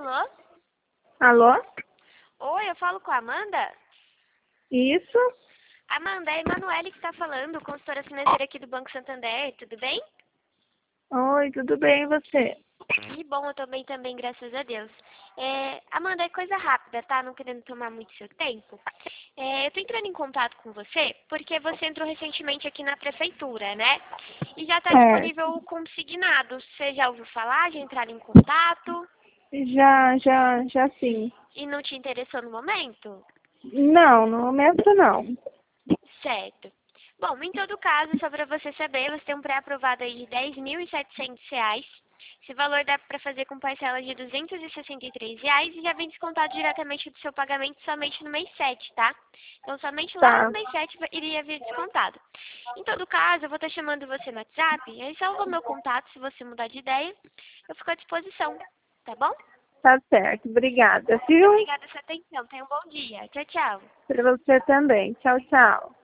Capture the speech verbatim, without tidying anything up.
Alô? Alô? Oi, eu falo com a Amanda? Isso? Amanda, é a Emanuele que está falando, consultora financeira aqui do Banco Santander, tudo bem? Oi, tudo bem e você? Que bom, eu tô bem também, graças a Deus. É, Amanda, é coisa rápida, tá? Não querendo tomar muito seu tempo. É, eu tô entrando em contato com você porque você entrou recentemente aqui na prefeitura, né? E já está Certo. disponível o consignado. Você já ouviu falar? Já entraram em contato? Já, já, já sim. E não te interessou no momento? Não, no momento não. Certo. Bom, em todo caso, só para você saber, você tem um pré-aprovado aí de dez mil e setecentos reais. Esse valor dá para fazer com parcelas de duzentos e sessenta e três reais e já vem descontado diretamente do seu pagamento somente no mês sete, tá? Então, somente lá no Tá, mês sete vai- iria vir descontado. Em todo caso, eu vou estar chamando você no WhatsApp, e aí salva meu contato se você mudar de ideia. Eu fico à disposição, tá bom? tá certo. Obrigada, Muito viu? obrigada pela sua atenção. Tenha um bom dia. Tchau, tchau. Pra você também. Tchau, tchau.